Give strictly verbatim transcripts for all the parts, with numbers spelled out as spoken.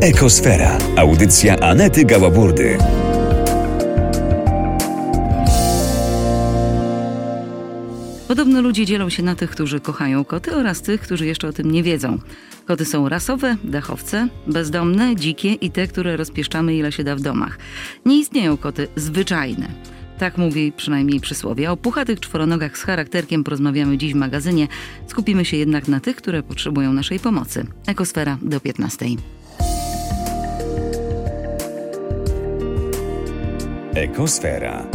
Ekosfera. Audycja Anety Gałaburdy. Podobno ludzie dzielą się na tych, którzy kochają koty oraz tych, którzy jeszcze o tym nie wiedzą. Koty są rasowe, dachowce, bezdomne, dzikie i te, które rozpieszczamy ile się da w domach. Nie istnieją koty zwyczajne. Tak mówi przynajmniej przysłowie. O puchatych czworonogach z charakterkiem porozmawiamy dziś w magazynie. Skupimy się jednak na tych, które potrzebują naszej pomocy. Ekosfera do piętnastej. Ekosfera.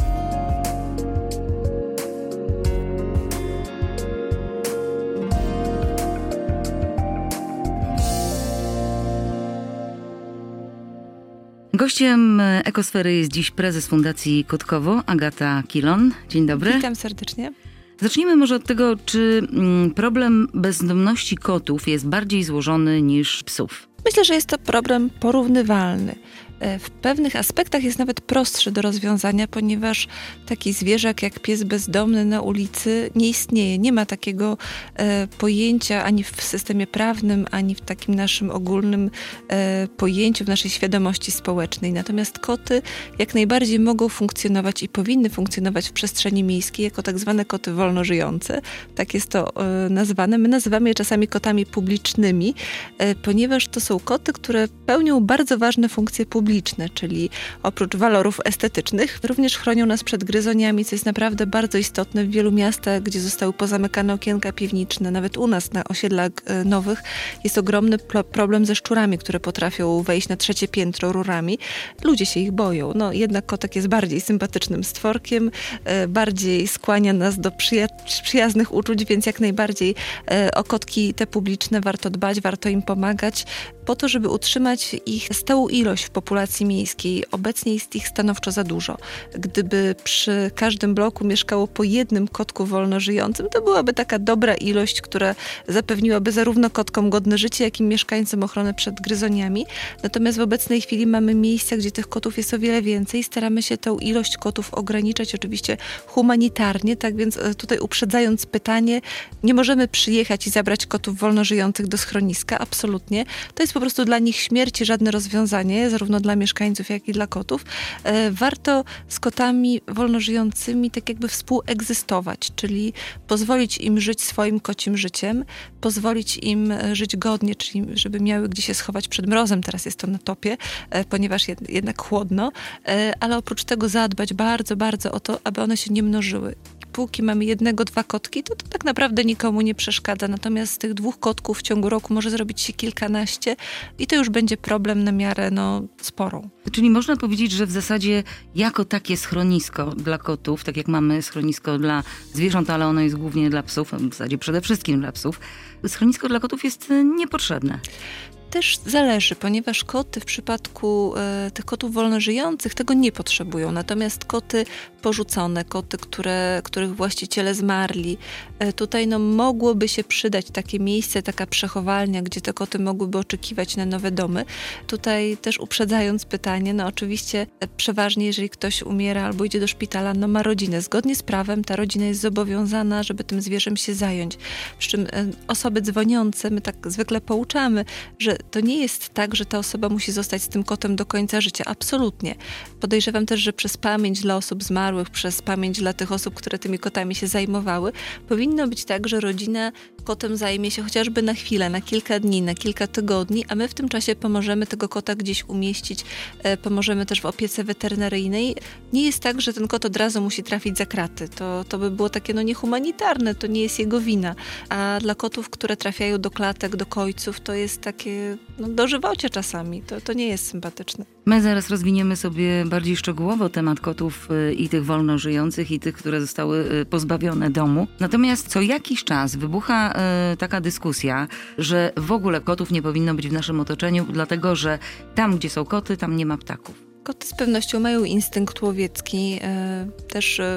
Gościem Ekosfery jest dziś prezes Fundacji Kotkowo, Agata Kilon. Dzień dobry. Witam serdecznie. Zacznijmy może od tego, czy problem bezdomności kotów jest bardziej złożony niż psów. Myślę, że jest to problem porównywalny. W pewnych aspektach jest nawet prostszy do rozwiązania, ponieważ taki zwierzak jak pies bezdomny na ulicy nie istnieje. Nie ma takiego e, pojęcia ani w systemie prawnym, ani w takim naszym ogólnym e, pojęciu, w naszej świadomości społecznej. Natomiast koty jak najbardziej mogą funkcjonować i powinny funkcjonować w przestrzeni miejskiej jako tak zwane koty wolnożyjące. Tak jest to e, nazwane. My nazywamy je czasami kotami publicznymi, e, ponieważ to są koty, które pełnią bardzo ważne funkcje publiczne. Publiczne, czyli oprócz walorów estetycznych, również chronią nas przed gryzoniami, co jest naprawdę bardzo istotne w wielu miastach, gdzie zostały pozamykane okienka piwniczne. Nawet u nas na osiedlach nowych jest ogromny problem ze szczurami, które potrafią wejść na trzecie piętro rurami. Ludzie się ich boją. No, jednak kotek jest bardziej sympatycznym stworkiem, bardziej skłania nas do przyja- przyjaznych uczuć, więc jak najbardziej o kotki te publiczne warto dbać, warto im pomagać, po to, żeby utrzymać ich stałą ilość w populacji miejskiej. Obecnie jest ich stanowczo za dużo. Gdyby przy każdym bloku mieszkało po jednym kotku wolnożyjącym, to byłaby taka dobra ilość, która zapewniłaby zarówno kotkom godne życie, jak i mieszkańcom ochronę przed gryzoniami. Natomiast w obecnej chwili mamy miejsca, gdzie tych kotów jest o wiele więcej. Staramy się tą ilość kotów ograniczać, oczywiście humanitarnie, tak więc tutaj uprzedzając pytanie, nie możemy przyjechać i zabrać kotów wolnożyjących do schroniska, absolutnie. To jest po prostu dla nich śmierć i żadne rozwiązanie, zarówno dla mieszkańców, jak i dla kotów. E, warto z kotami wolnożyjącymi tak jakby współegzystować, czyli pozwolić im żyć swoim kocim życiem, pozwolić im żyć godnie, czyli żeby miały gdzie się schować przed mrozem, teraz jest to na topie, e, ponieważ jed, jednak chłodno, e, ale oprócz tego zadbać bardzo, bardzo o to, aby one się nie mnożyły. Póki mamy jednego, dwa kotki, to, to tak naprawdę nikomu nie przeszkadza. Natomiast z tych dwóch kotków w ciągu roku może zrobić się kilkanaście i to już będzie problem na miarę no, sporą. Czyli można powiedzieć, że w zasadzie jako takie schronisko dla kotów, tak jak mamy schronisko dla zwierząt, ale ono jest głównie dla psów, w zasadzie przede wszystkim dla psów, schronisko dla kotów jest niepotrzebne. Też zależy, ponieważ koty w przypadku e, tych kotów wolnożyjących tego nie potrzebują. Natomiast koty porzucone, koty, które, których właściciele zmarli, e, tutaj no, mogłoby się przydać takie miejsce, taka przechowalnia, gdzie te koty mogłyby oczekiwać na nowe domy. Tutaj też uprzedzając pytanie, no oczywiście e, przeważnie jeżeli ktoś umiera albo idzie do szpitala, no ma rodzinę. Zgodnie z prawem ta rodzina jest zobowiązana, żeby tym zwierzem się zająć. Przy czym e, osoby dzwoniące, my tak zwykle pouczamy, że to nie jest tak, że ta osoba musi zostać z tym kotem do końca życia. Absolutnie. Podejrzewam też, że przez pamięć dla osób zmarłych, przez pamięć dla tych osób, które tymi kotami się zajmowały, powinno być tak, że rodzina kotem zajmie się chociażby na chwilę, na kilka dni, na kilka tygodni, a my w tym czasie pomożemy tego kota gdzieś umieścić, e, pomożemy też w opiece weterynaryjnej. Nie jest tak, że ten kot od razu musi trafić za kraty. To, to by było takie no niehumanitarne, to nie jest jego wina. A dla kotów, które trafiają do klatek, do kojców, to jest takie no, dożywocie czasami. To, to nie jest sympatyczne. My zaraz rozwiniemy sobie bardziej szczegółowo temat kotów i tych wolnożyjących, i tych, które zostały pozbawione domu. Natomiast co jakiś czas wybucha y, taka dyskusja, że w ogóle kotów nie powinno być w naszym otoczeniu, dlatego że tam, gdzie są koty, tam nie ma ptaków. Koty z pewnością mają instynkt łowiecki. Też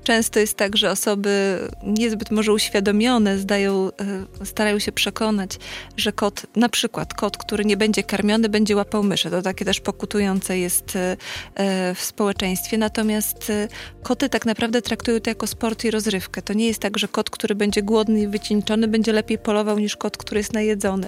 Często jest tak, że osoby niezbyt może uświadomione zdają, starają się przekonać, że kot, na przykład kot, który nie będzie karmiony, będzie łapał myszy. To takie też pokutujące jest w społeczeństwie. Natomiast koty tak naprawdę traktują to jako sport i rozrywkę. To nie jest tak, że kot, który będzie głodny i wycieńczony, będzie lepiej polował niż kot, który jest najedzony.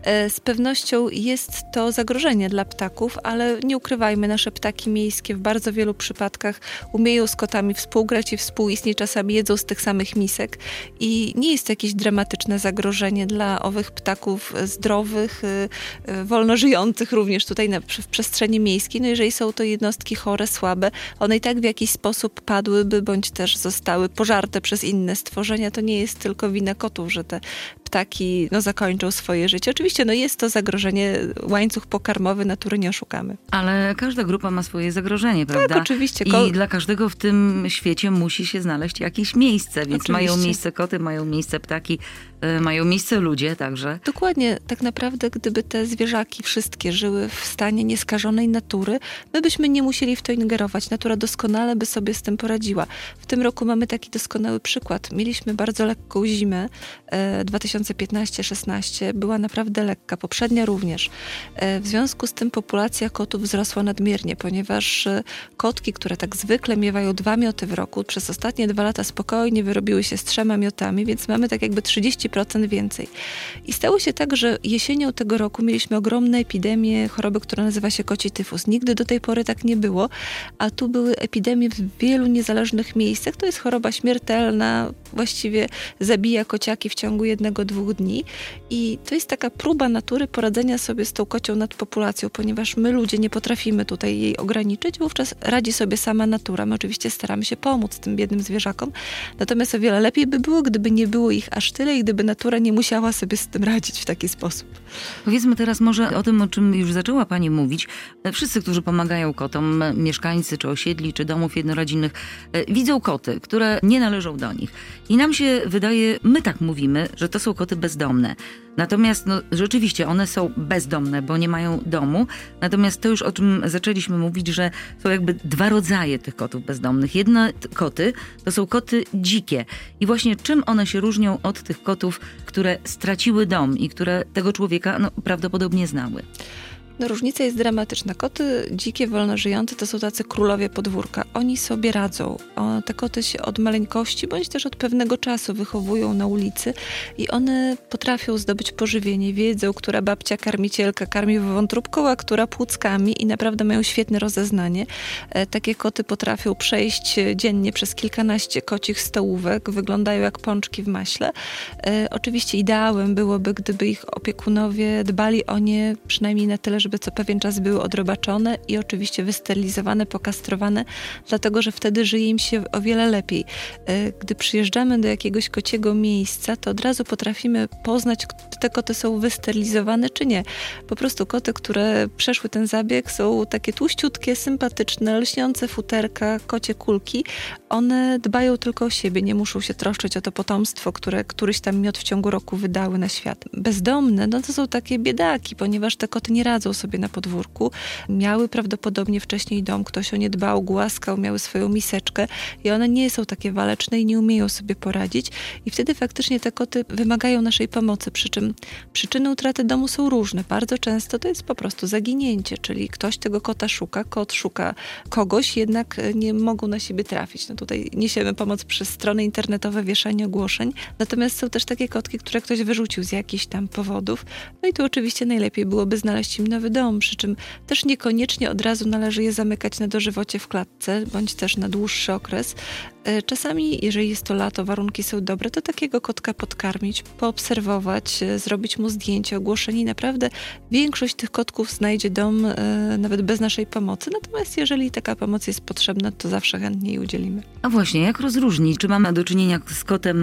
Z pewnością jest to zagrożenie dla ptaków, ale nie ukrywajmy, nasze ptaki miejskie w bardzo wielu przypadkach umieją z kotami współgrać i współistnieć, czasami jedzą z tych samych misek i nie jest to jakieś dramatyczne zagrożenie dla owych ptaków zdrowych, wolno żyjących również tutaj na, w przestrzeni miejskiej. No jeżeli są to jednostki chore, słabe, one i tak w jakiś sposób padłyby, bądź też zostały pożarte przez inne stworzenia. To nie jest tylko wina kotów, że te ptaki no, zakończą swoje życie. Oczywiście no, jest to zagrożenie, łańcuch pokarmowy, natury nie oszukamy. Ale każda grupa ma swoje zagrożenie, prawda? Tak, oczywiście. I Ko- dla każdego w tym świecie musi się znaleźć jakieś miejsce, więc oczywiście. Mają miejsce koty, mają miejsce ptaki, y, mają miejsce ludzie także. Dokładnie. Tak naprawdę, gdyby te zwierzaki wszystkie żyły w stanie nieskażonej natury, my byśmy nie musieli w to ingerować. Natura doskonale by sobie z tym poradziła. W tym roku mamy taki doskonały przykład. Mieliśmy bardzo lekką zimę. E, dwa tysiące piętnaście szesnaście była naprawdę lekka. Poprzednia również. E, w związku z tym populacja kotów wzrosła nadmiernie, ponieważ e, kotki, które tak zwykle miewają dwa mioty w roku, przez ostatnie dwa lata spokojnie wyrobiły się z trzema miotami, więc mamy tak jakby trzydzieści procent więcej. I stało się tak, że jesienią tego roku mieliśmy ogromne epidemię choroby, która nazywa się koci tyfus. Nigdy do tej pory tak nie było, a tu były epidemie w wielu niezależnych miejscach. To jest choroba śmiertelna, właściwie zabija kociaki w ciągu jednego, dwóch dni i to jest taka próba natury poradzenia sobie z tą kocią nadpopulacją, ponieważ my ludzie nie potrafimy tutaj jej ograniczyć, wówczas radzi sobie sama natura. My oczywiście staramy się pomóc tym biednym zwierzakom, natomiast o wiele lepiej by było, gdyby nie było ich aż tyle i gdyby natura nie musiała sobie z tym radzić w taki sposób. Powiedzmy teraz może o tym, o czym już zaczęła Pani mówić. Wszyscy, którzy pomagają kotom, mieszkańcy czy osiedli, czy domów jednorodzinnych, widzą koty, które nie należą do nich. I nam się wydaje, my tak mówimy, że to są koty bezdomne. Natomiast no, rzeczywiście one są bezdomne, bo nie mają domu. Natomiast to już o czym zaczęliśmy mówić, że są jakby dwa rodzaje tych kotów bezdomnych. Jedne koty to są koty dzikie. I właśnie czym one się różnią od tych kotów, które straciły dom i które tego człowieka no, prawdopodobnie znały? No, różnica jest dramatyczna. Koty dzikie, wolno żyjące to są tacy królowie podwórka. Oni sobie radzą. O, te koty się od maleńkości, bądź też od pewnego czasu wychowują na ulicy i one potrafią zdobyć pożywienie. Wiedzą, która babcia karmicielka karmi wątróbką, a która płuckami i naprawdę mają świetne rozeznanie. E, takie koty potrafią przejść dziennie przez kilkanaście kocich stołówek. Wyglądają jak pączki w maśle. E, oczywiście ideałem byłoby, gdyby ich opiekunowie dbali o nie przynajmniej na tyle, żeby co pewien czas były odrobaczone i oczywiście wysterylizowane, pokastrowane, dlatego, że wtedy żyje im się o wiele lepiej. Gdy przyjeżdżamy do jakiegoś kociego miejsca, to od razu potrafimy poznać, czy te koty są wysterylizowane, czy nie. Po prostu koty, które przeszły ten zabieg, są takie tłuściutkie, sympatyczne, lśniące futerka, kocie kulki. One dbają tylko o siebie, nie muszą się troszczyć o to potomstwo, które któryś tam miot w ciągu roku wydały na świat. Bezdomne, no to są takie biedaki, ponieważ te koty nie radzą sobie na podwórku. Miały prawdopodobnie wcześniej dom, ktoś o nie dbał, głaskał, miały swoją miseczkę i one nie są takie waleczne i nie umieją sobie poradzić i wtedy faktycznie te koty wymagają naszej pomocy, przy czym przyczyny utraty domu są różne. Bardzo często to jest po prostu zaginięcie, czyli ktoś tego kota szuka, kot szuka kogoś, jednak nie mogą na siebie trafić. No tutaj niesiemy pomoc przez strony internetowe, wieszanie ogłoszeń, natomiast są też takie kotki, które ktoś wyrzucił z jakichś tam powodów. No i tu oczywiście najlepiej byłoby znaleźć im nowy dom, przy czym też niekoniecznie od razu należy je zamykać na dożywocie w klatce, bądź też na dłuższy okres. Czasami, jeżeli jest to lato, warunki są dobre, to takiego kotka podkarmić, poobserwować, zrobić mu zdjęcie, ogłoszenie i naprawdę większość tych kotków znajdzie dom nawet bez naszej pomocy. Natomiast jeżeli taka pomoc jest potrzebna, to zawsze chętnie jej udzielimy. A właśnie, jak rozróżnić, czy mamy do czynienia z kotem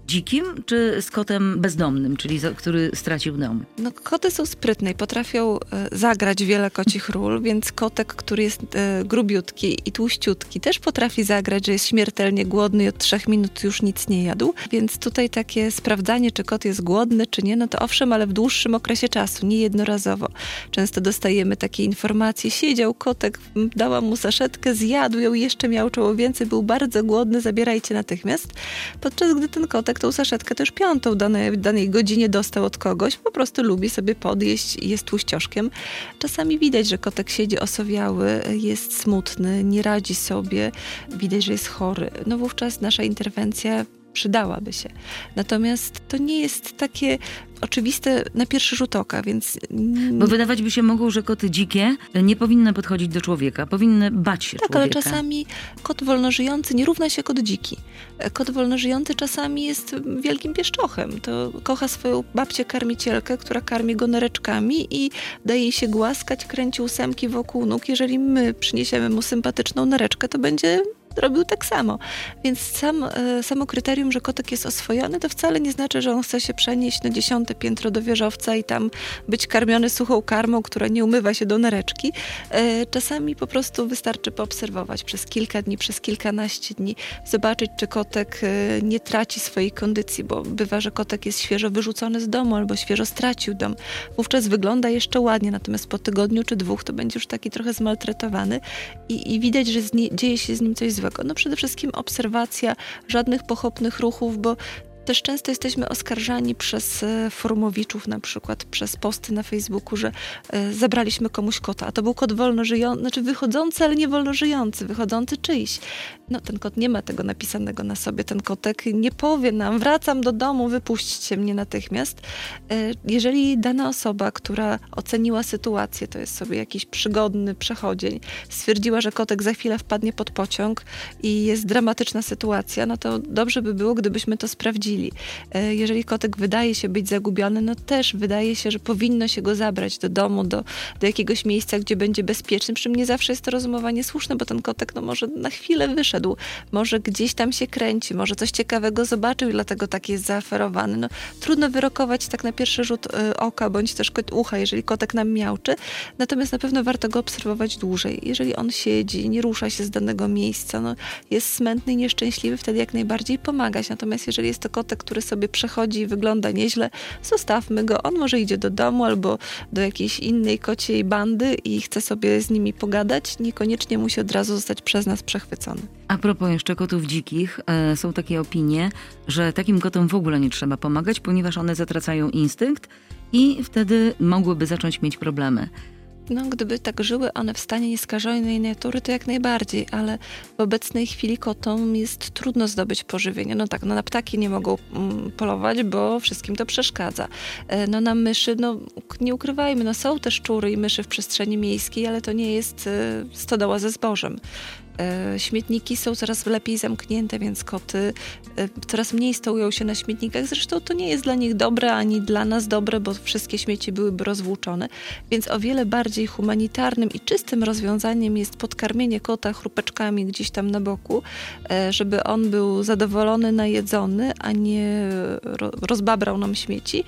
dzikim, czy z kotem bezdomnym, czyli za, który stracił dom? No, koty są sprytne i potrafią e, zagrać wiele kocich ról, więc kotek, który jest e, grubiutki i tłuściutki, też potrafi zagrać, że jest śmiertelnie głodny i od trzech minut już nic nie jadł. Więc tutaj takie sprawdzanie, czy kot jest głodny, czy nie, no to owszem, ale w dłuższym okresie czasu, nie jednorazowo. Często dostajemy takie informacje, siedział kotek, dałam mu saszetkę, zjadł ją, jeszcze miał czoło więcej, był bardzo głodny, zabierajcie natychmiast. Podczas gdy ten kotek tą saszetkę też piątą danej, w danej godzinie dostał od kogoś, po prostu lubi sobie podjeść i jest tłuścioszkiem. Czasami widać, że kotek siedzi osowiały, jest smutny, nie radzi sobie, widać, że jest chory. No wówczas nasza interwencja przydałaby się. Natomiast to nie jest takie oczywiste na pierwszy rzut oka, więc... Bo wydawać by się mogło, że koty dzikie nie powinny podchodzić do człowieka, powinny bać się tak, człowieka. Ale czasami kot wolnożyjący nie równa się kot dziki. Kot wolnożyjący czasami jest wielkim pieszczochem. To kocha swoją babcię karmicielkę, która karmi go nereczkami i daje jej się głaskać, kręci ósemki wokół nóg. Jeżeli my przyniesiemy mu sympatyczną nereczkę, to będzie robił tak samo. Więc sam, samo kryterium, że kotek jest oswojony, to wcale nie znaczy, że on chce się przenieść na dziesiąte piętro do wieżowca i tam być karmiony suchą karmą, która nie umywa się do nereczki. Czasami po prostu wystarczy poobserwować przez kilka dni, przez kilkanaście dni, zobaczyć, czy kotek nie traci swojej kondycji, bo bywa, że kotek jest świeżo wyrzucony z domu albo świeżo stracił dom. Wówczas wygląda jeszcze ładnie, natomiast po tygodniu czy dwóch to będzie już taki trochę zmaltretowany i, i widać, że nie, dzieje się z nim coś złego. No przede wszystkim obserwacja, żadnych pochopnych ruchów, bo też często jesteśmy oskarżani przez forumowiczów, na przykład przez posty na Facebooku, że e, zabraliśmy komuś kota, a to był kot wolno żyjący, znaczy wychodzący, ale nie wolno żyjący, wychodzący czyjś. No ten kot nie ma tego napisanego na sobie, ten kotek nie powie nam, wracam do domu, wypuśćcie mnie natychmiast. E, jeżeli dana osoba, która oceniła sytuację, to jest sobie jakiś przygodny przechodzień, stwierdziła, że kotek za chwilę wpadnie pod pociąg i jest dramatyczna sytuacja, no to dobrze by było, gdybyśmy to sprawdzili. Jeżeli kotek wydaje się być zagubiony, no też wydaje się, że powinno się go zabrać do domu, do, do jakiegoś miejsca, gdzie będzie bezpieczny. Przy mnie zawsze jest to rozumowanie słuszne, bo ten kotek no może na chwilę wyszedł, może gdzieś tam się kręci, może coś ciekawego zobaczył i dlatego tak jest zaaferowany. No, trudno wyrokować tak na pierwszy rzut y, oka, bądź też ucha, jeżeli kotek nam miauczy. Natomiast na pewno warto go obserwować dłużej. Jeżeli on siedzi, nie rusza się z danego miejsca, no, jest smętny i nieszczęśliwy, wtedy jak najbardziej pomagać. Natomiast jeżeli jest to kotek, który sobie przechodzi i wygląda nieźle, zostawmy go. On może idzie do domu albo do jakiejś innej kociej bandy i chce sobie z nimi pogadać. Niekoniecznie musi od razu zostać przez nas przechwycony. A propos jeszcze kotów dzikich, e, są takie opinie, że takim kotom w ogóle nie trzeba pomagać, ponieważ one zatracają instynkt i wtedy mogłyby zacząć mieć problemy. No, gdyby tak żyły one w stanie nieskażonej natury, to jak najbardziej, ale w obecnej chwili kotom jest trudno zdobyć pożywienie. No tak, no na ptaki nie mogą mm, polować, bo wszystkim to przeszkadza. E, no na myszy, no nie ukrywajmy, no są też szczury i myszy w przestrzeni miejskiej, ale to nie jest e, stodoła ze zbożem. Śmietniki są coraz lepiej zamknięte, więc koty coraz mniej stołują się na śmietnikach. Zresztą to nie jest dla nich dobre, ani dla nas dobre, bo wszystkie śmieci byłyby rozwłóczone. Więc o wiele bardziej humanitarnym i czystym rozwiązaniem jest podkarmienie kota chrupeczkami gdzieś tam na boku, żeby on był zadowolony, najedzony, a nie rozbabrał nam śmieci,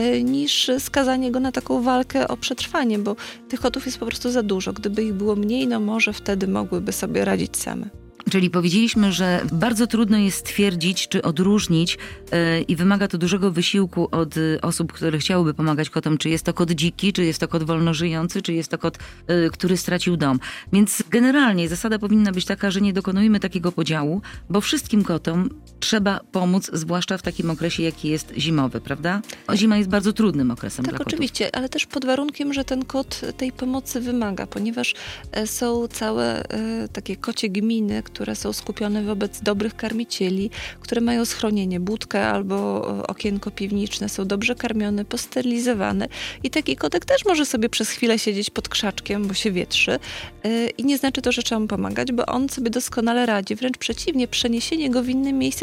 niż skazanie go na taką walkę o przetrwanie, bo tych kotów jest po prostu za dużo. Gdyby ich było mniej, no może wtedy mogłyby sobie radzić same. Czyli powiedzieliśmy, że bardzo trudno jest stwierdzić, czy odróżnić yy, i wymaga to dużego wysiłku od y, osób, które chciałyby pomagać kotom, czy jest to kot dziki, czy jest to kot wolnożyjący, czy jest to kot, y, który stracił dom. Więc generalnie zasada powinna być taka, że nie dokonujemy takiego podziału, bo wszystkim kotom trzeba pomóc, zwłaszcza w takim okresie, jaki jest zimowy, prawda? Zima jest bardzo trudnym okresem tak, dla kotów. Oczywiście, ale też pod warunkiem, że ten kot tej pomocy wymaga, ponieważ e, są całe e, takie kocie gminy, które są skupione wobec dobrych karmicieli, które mają schronienie, budkę albo okienko piwniczne, są dobrze karmione, posterylizowane i taki kotek też może sobie przez chwilę siedzieć pod krzaczkiem, bo się wietrzy i nie znaczy to, że trzeba mu pomagać, bo on sobie doskonale radzi. Wręcz przeciwnie, przeniesienie go w inne miejsce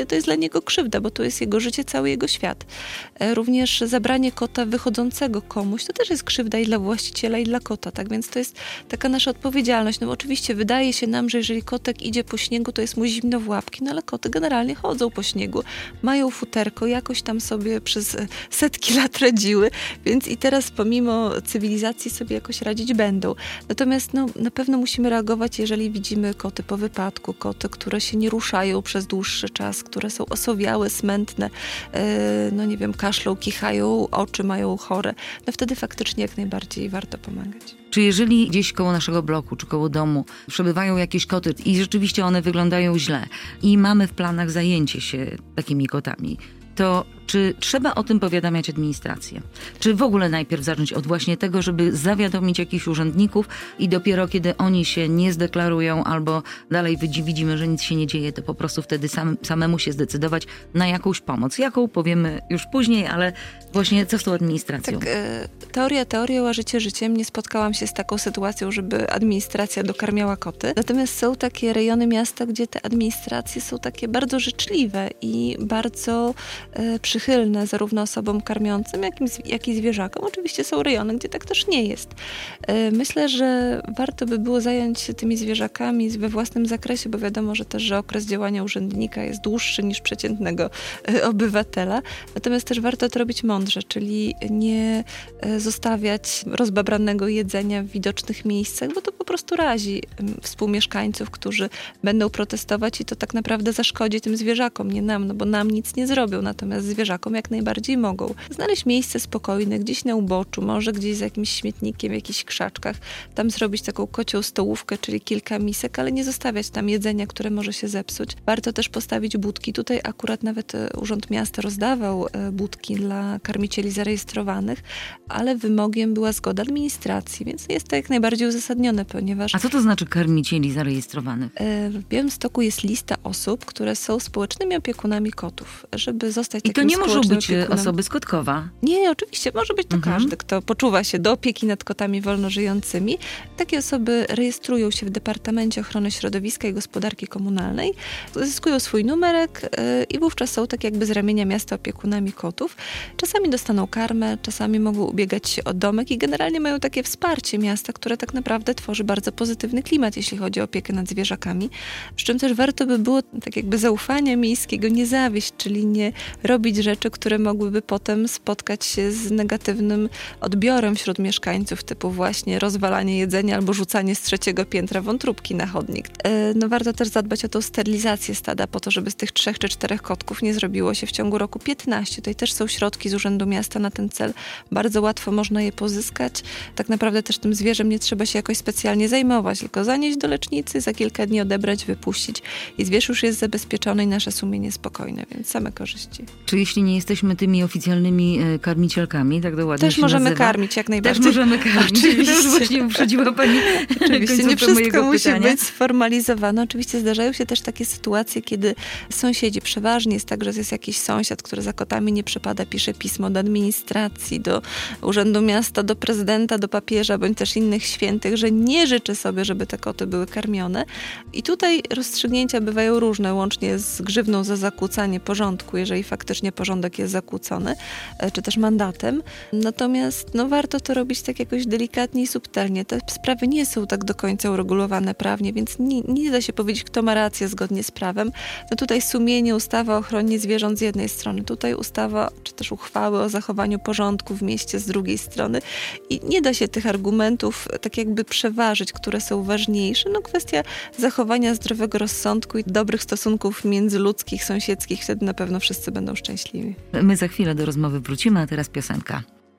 oczywiście to jest dla niego krzywda, bo to jest jego życie, cały jego świat. Również zabranie kota wychodzącego komuś, to też jest krzywda i dla właściciela, i dla kota, tak? Więc to jest taka nasza odpowiedzialność. No oczywiście wydaje się nam, że jeżeli kotek idzie po śniegu, to jest mu zimno w łapki, no ale koty generalnie chodzą po śniegu, mają futerko, jakoś tam sobie przez setki lat radziły, więc i teraz pomimo cywilizacji sobie jakoś radzić będą. Natomiast no, na pewno musimy reagować, jeżeli widzimy koty po wypadku, koty, które się nie ruszają przez dłuższy czas, które są osowiałe, smętne, yy, no nie wiem, kaszlą, kichają, oczy mają chore, no wtedy faktycznie jak najbardziej warto pomagać. Czy jeżeli gdzieś koło naszego bloku, czy koło domu przebywają jakieś koty i rzeczywiście one wyglądają źle i mamy w planach zajęcie się takimi kotami, to czy trzeba o tym powiadamiać administrację? Czy w ogóle najpierw zacząć od właśnie tego, żeby zawiadomić jakichś urzędników i dopiero kiedy oni się nie zdeklarują albo dalej widzimy, że nic się nie dzieje, to po prostu wtedy sam, samemu się zdecydować na jakąś pomoc. Jaką powiemy już później, ale właśnie co z tą administracją? Tak, e, teoria teorią, a życie życiem. Nie spotkałam się z taką sytuacją, żeby administracja dokarmiała koty. Natomiast są takie rejony miasta, gdzie te administracje są takie bardzo życzliwe i bardzo e, przychylne zarówno osobom karmiącym, jak i, jak i zwierzakom. Oczywiście są rejony, gdzie tak też nie jest. Myślę, że warto by było zająć się tymi zwierzakami we własnym zakresie, bo wiadomo, że też, że okres działania urzędnika jest dłuższy niż przeciętnego obywatela. Natomiast też warto to robić mądrze, czyli nie zostawiać rozbabranego jedzenia w widocznych miejscach, bo to po prostu razi współmieszkańców, którzy będą protestować i to tak naprawdę zaszkodzi tym zwierzakom, nie nam, no bo nam nic nie zrobią, natomiast zwierzakom jak najbardziej mogą. Znaleźć miejsce spokojne, gdzieś na uboczu, może gdzieś za jakimś śmietnikiem, w jakichś krzaczkach, tam zrobić taką kocią stołówkę, czyli kilka misek, ale nie zostawiać tam jedzenia, które może się zepsuć. Warto też postawić budki. Tutaj akurat nawet Urząd Miasta rozdawał budki dla karmicieli zarejestrowanych, ale wymogiem była zgoda administracji, więc jest to jak najbardziej uzasadnione, ponieważ... A co to znaczy karmicieli zarejestrowanych? W Białymstoku jest lista osób, które są społecznymi opiekunami kotów, żeby zostać I to takim nie muszą być opiekunem. osoby z Kotkowa? Nie, oczywiście, może być to Mhm. każdy, kto poczuwa się do opieki nad kotami wolnożyjącymi. Takie osoby rejestrują się w Departamencie Ochrony Środowiska i Gospodarki Komunalnej, zyskują swój numerek yy, i wówczas są tak jakby z ramienia miasta opiekunami kotów. Czasami dostaną karmę, czasami mogą ubiegać się o domek i generalnie mają takie wsparcie miasta, które tak naprawdę tworzy bardzo pozytywny klimat, jeśli chodzi o opiekę nad zwierzakami. Przy czym też warto by było tak jakby zaufania miejskiego nie zawieść, czyli nie robić rzeczy, które mogłyby potem spotkać się z negatywnym odbiorem wśród mieszkańców, typu właśnie rozwalanie jedzenia albo rzucanie z trzeciego piętra wątróbki na chodnik. No warto też zadbać o tą sterylizację stada po to, żeby z tych trzech czy czterech kotków nie zrobiło się w ciągu roku piętnaście. Tutaj też są środki z Urzędu Miasta na ten cel. Bardzo łatwo można je pozyskać. Tak naprawdę też tym zwierzem nie trzeba się jakoś specjalnie zajmować, tylko zanieść do lecznicy, za kilka dni odebrać, wypuścić i zwierz już jest zabezpieczone i nasze sumienie spokojne, więc same korzyści. Czy jeśli nie jesteśmy tymi oficjalnymi e, karmicielkami, tak to ładnie Też się możemy nazywa, karmić jak najbardziej. Też możemy karmić. Oczywiście. To już właśnie uprzedziła Pani Oczywiście, nie końcówkę wszystko mojego musi pytania. być sformalizowane. Oczywiście zdarzają się też takie sytuacje, kiedy sąsiedzi, przeważnie jest tak, że jest jakiś sąsiad, który za kotami nie przepada, pisze pismo do administracji, do Urzędu Miasta, do prezydenta, do papieża, bądź też innych świętych, że nie życzy sobie, żeby te koty były karmione. I tutaj rozstrzygnięcia bywają różne, łącznie z grzywną za zakłócanie porządku, jeżeli faktycznie porządek jest zakłócony, czy też mandatem. Natomiast no, warto to robić tak jakoś delikatnie i subtelnie. Te sprawy nie są tak do końca uregulowane prawnie, więc nie, nie da się powiedzieć, kto ma rację zgodnie z prawem. No tutaj sumienie, ustawa o ochronie zwierząt z jednej strony, tutaj ustawa, czy też uchwały o zachowaniu porządku w mieście z drugiej strony i nie da się tych argumentów tak jakby przeważyć, które są ważniejsze. No kwestia zachowania zdrowego rozsądku i dobrych stosunków międzyludzkich, sąsiedzkich, wtedy na pewno wszyscy będą szczęśliwi. My za chwilę do rozmowy wrócimy, a teraz piosenka.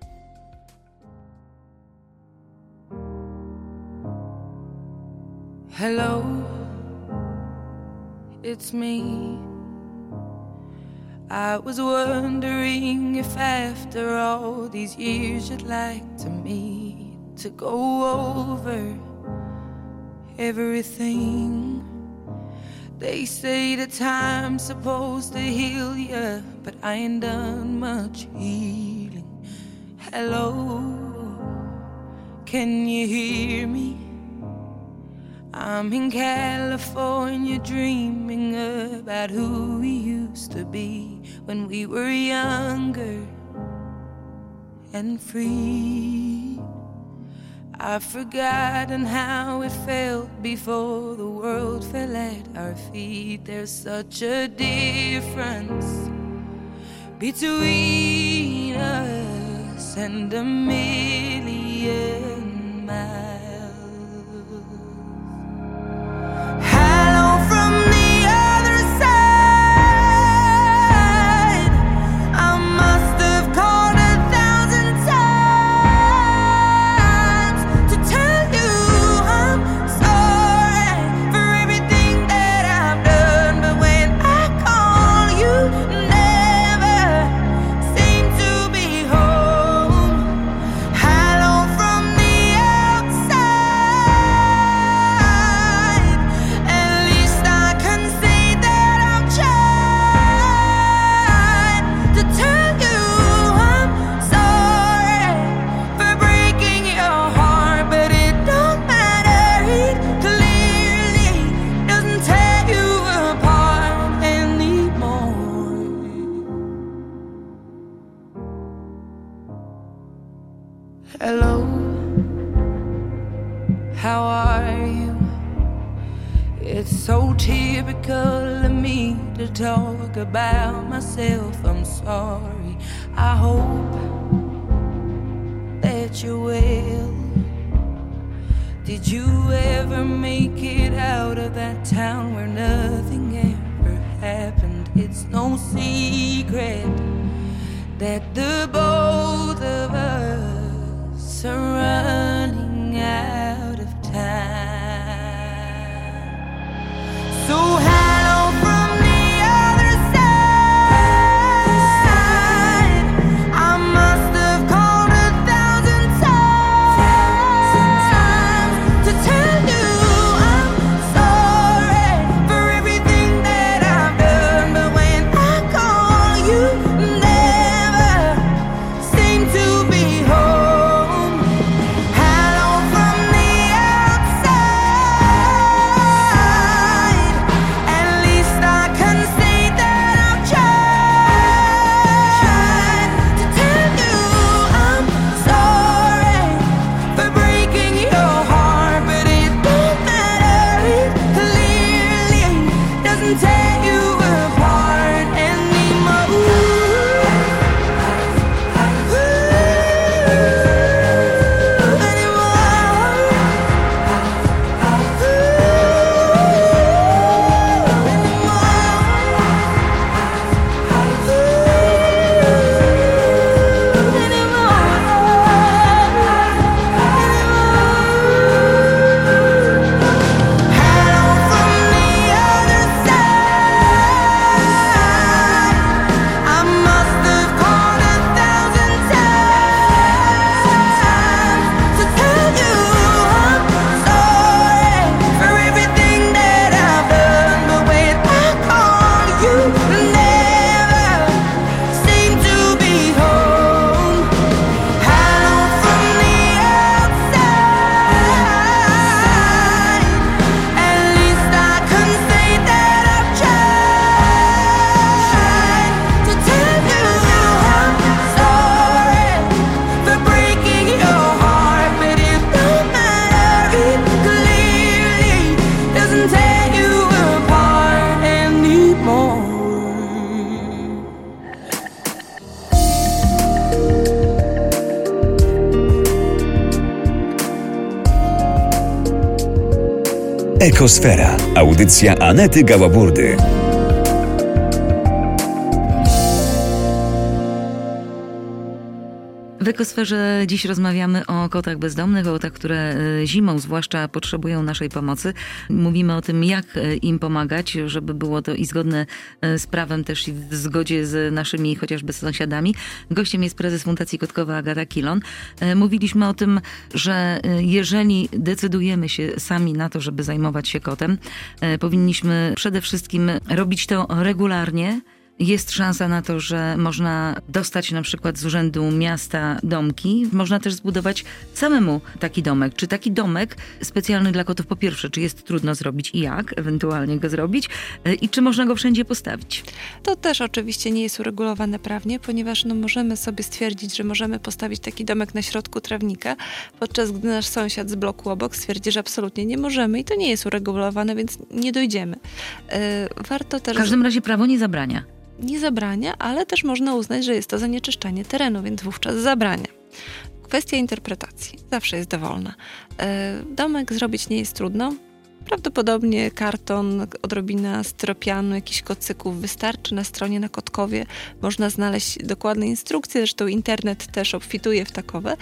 Hello, it's me. I was wondering if after all these years you'd like to meet to go over everything. They say the time's supposed to heal ya, but I ain't done much healing. Hello, can you hear me? I'm in California dreaming about who we used to be when we were younger and free. I've forgotten how it felt before the world fell at our feet. There's such a difference between us and a million miles. Hello from the other side. I must have called a thousand times to tell you I'm sorry for everything that I've done. But when I call, you never seem to be home. Hello from the outside. At least I can say that I've tried to tell you I'm sorry for breaking your heart. But it don't matter, it clearly doesn't tear you apart anymore. Hello, how are you? It's so typical of me to talk about myself. I'm sorry. I hope that you're well. Did you ever make it out of that town where nothing ever happened? It's no secret that the both of us are running out of time. So hello from the other side. I must have called a thousand times to tell you I'm sorry for everything that I've done. But when I call, you never seem to be home. Hello from the outside. At least I can say that I've tried to tell you I'm sorry for breaking your heart. But it don't matter, it clearly doesn't tear you apart anymore. Hello from the other side. I must have called a thousand times to tell you I'm sorry for everything that I've done. But when I call, you never seem to be home. Hello from the outside. At least I can say that I've tried to tell you I'm sorry for breaking your heart. But it don't matter, it clearly doesn't tear you apart anymore. Ekosfera. Audycja Anety Gałaburdy. W Ekosferze dziś rozmawiamy o kotach bezdomnych, o kotach, które e, zimą zwłaszcza potrzebują naszej pomocy. Mówimy o tym, jak e, im pomagać, żeby było to i zgodne e, z prawem, też i w zgodzie z naszymi chociażby sąsiadami. Gościem jest prezes Fundacji Kotkowa Agata Kilon. E, Mówiliśmy o tym, że e, jeżeli decydujemy się sami na to, żeby zajmować się kotem, e, powinniśmy przede wszystkim robić to regularnie, Jest szansa na to, że można dostać na przykład z urzędu miasta domki. Można też zbudować samemu taki domek. Czy taki domek specjalny dla kotów, po pierwsze, czy jest trudno zrobić i jak ewentualnie go zrobić? I czy można go wszędzie postawić? To też oczywiście nie jest uregulowane prawnie, ponieważ no, możemy sobie stwierdzić, że możemy postawić taki domek na środku trawnika, podczas gdy nasz sąsiad z bloku obok stwierdzi, że absolutnie nie możemy i to nie jest uregulowane, więc nie dojdziemy. Yy, warto też... W każdym razie prawo nie zabrania. Nie zabrania, ale też można uznać, że jest to zanieczyszczanie terenu, więc wówczas zabrania. Kwestia interpretacji zawsze jest dowolna. Yy, domek zrobić nie jest trudno. Prawdopodobnie karton, odrobina styropianu, jakichś kocyków wystarczy. Na stronie na Kotkowie można znaleźć dokładne instrukcje, zresztą internet też obfituje w takowe.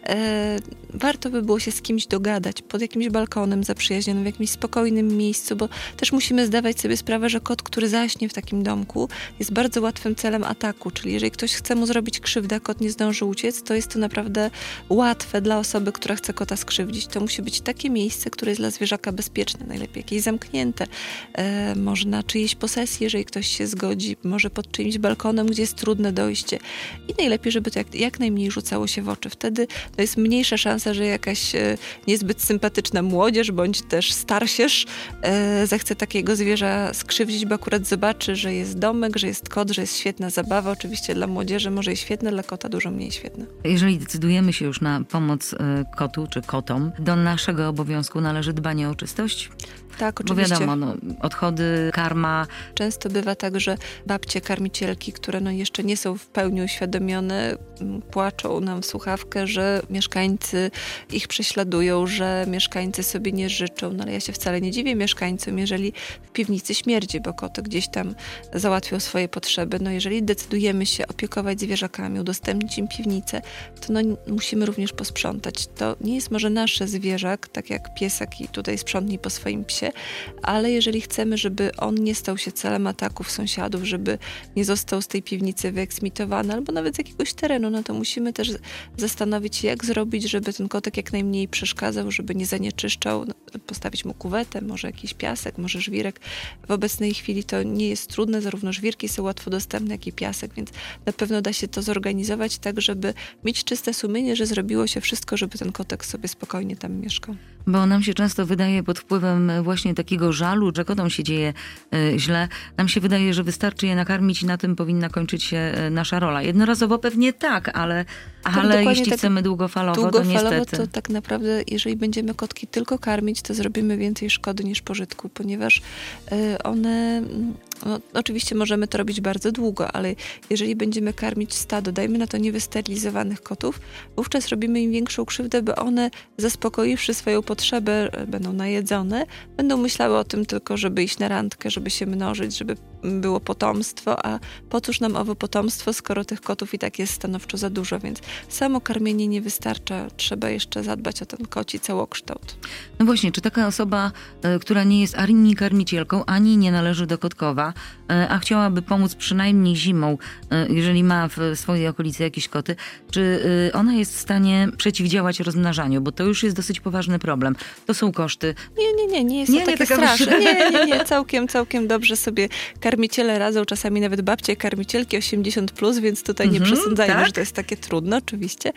E, warto by było się z kimś dogadać, pod jakimś balkonem zaprzyjaźnionym, w jakimś spokojnym miejscu, bo też musimy zdawać sobie sprawę, że kot, który zaśnie w takim domku, jest bardzo łatwym celem ataku, czyli jeżeli ktoś chce mu zrobić krzywdę, a kot nie zdąży uciec, to jest to naprawdę łatwe dla osoby, która chce kota skrzywdzić. To musi być takie miejsce, które jest dla zwierzaka bezpieczne. Najlepiej jakieś zamknięte. E, można czyjeś posesji, jeżeli ktoś się zgodzi, może pod czyimś balkonem, gdzie jest trudne dojście. I najlepiej, żeby to jak, jak najmniej rzucało się w oczy. Wtedy to jest mniejsza szansa, że jakaś e, niezbyt sympatyczna młodzież, bądź też starsierz e, zechce takiego zwierza skrzywdzić, bo akurat zobaczy, że jest domek, że jest kot, że jest świetna zabawa. Oczywiście dla młodzieży może i świetna, dla kota dużo mniej świetna. Jeżeli decydujemy się już na pomoc y, kotu czy kotom, do naszego obowiązku należy dbanie o czystość. Tak, oczywiście. Bo wiadomo, no, odchody, karma. Często bywa tak, że babcie karmicielki, które no jeszcze nie są w pełni uświadomione, płaczą nam w słuchawkę, że mieszkańcy ich prześladują, że mieszkańcy sobie nie życzą. No ale ja się wcale nie dziwię mieszkańcom, jeżeli w piwnicy śmierdzi, bo koty gdzieś tam załatwią swoje potrzeby. No jeżeli decydujemy się opiekować zwierzakami, udostępnić im piwnicę, to no musimy również posprzątać. To nie jest może nasze zwierzak, tak jak piesek i tutaj sprzątnij po swoim psie, ale jeżeli chcemy, żeby on nie stał się celem ataków sąsiadów, żeby nie został z tej piwnicy wyeksmitowany, albo nawet z jakiegoś terenu, no to musimy też zastanowić się, jak zrobić, żeby ten kotek jak najmniej przeszkadzał, żeby nie zanieczyszczał, no, postawić mu kuwetę, może jakiś piasek, może żwirek. W obecnej chwili to nie jest trudne, zarówno żwirki są łatwo dostępne, jak i piasek, więc na pewno da się to zorganizować tak, żeby mieć czyste sumienie, że zrobiło się wszystko, żeby ten kotek sobie spokojnie tam mieszkał. Bo nam się często wydaje pod wpływem właśnie takiego żalu, że kotom się dzieje y, źle, nam się wydaje, że wystarczy je nakarmić i na tym powinna kończyć się y, nasza rola. Jednorazowo pewnie tak, ale, ale jeśli tak chcemy długofalowo, długofalowo, to niestety. to tak naprawdę, jeżeli będziemy kotki tylko karmić, to zrobimy więcej szkody niż pożytku, ponieważ y, one... No, oczywiście możemy to robić bardzo długo, ale jeżeli będziemy karmić stado, dajmy na to niewysterylizowanych kotów, wówczas robimy im większą krzywdę, bo one, zaspokoiwszy swoją potrzebę, będą najedzone, będą myślały o tym tylko, żeby iść na randkę, żeby się mnożyć, żeby było potomstwo, a po cóż nam owo potomstwo, skoro tych kotów i tak jest stanowczo za dużo, więc samo karmienie nie wystarcza, trzeba jeszcze zadbać o ten koci całokształt. No właśnie, czy taka osoba, y, która nie jest ani karmicielką, ani nie należy do kotkowa, a chciałaby pomóc przynajmniej zimą, jeżeli ma w swojej okolicy jakieś koty, czy ona jest w stanie przeciwdziałać rozmnażaniu, bo to już jest dosyć poważny problem. To są koszty. Nie, nie, nie, nie jest nie, to nie, takie taka straszne. Nie, nie, nie, całkiem, całkiem dobrze sobie karmiciele radzą, czasami nawet babcie karmicielki osiemdziesiąt plus, więc tutaj nie mhm, przesądzajmy, tak? że to jest takie trudne, oczywiście.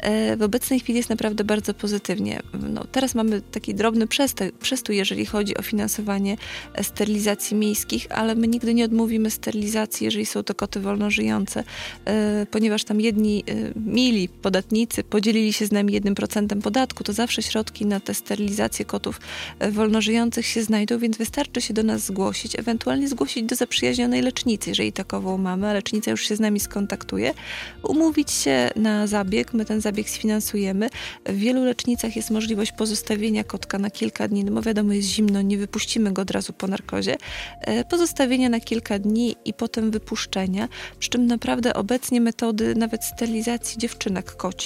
W obecnej chwili jest naprawdę bardzo pozytywnie. No, teraz mamy taki drobny przestój, przestój, jeżeli chodzi o finansowanie sterylizacji miejskich, ale my nigdy nie odmówimy sterylizacji, jeżeli są to koty wolnożyjące, e, ponieważ tam jedni e, mili podatnicy podzielili się z nami jednym procentem podatku, to zawsze środki na tę sterylizację kotów e, wolnożyjących się znajdą, więc wystarczy się do nas zgłosić, ewentualnie zgłosić do zaprzyjaźnionej lecznicy, jeżeli takową mamy, a lecznica już się z nami skontaktuje, umówić się na zabieg, my ten zabieg sfinansujemy. W wielu lecznicach jest możliwość pozostawienia kotka na kilka dni, no bo wiadomo, jest zimno, nie wypuścimy go od razu po narkozie, e, pozostawienia na kilka dni i potem wypuszczenia. Przy czym naprawdę obecnie metody nawet sterylizacji dziewczynek kocich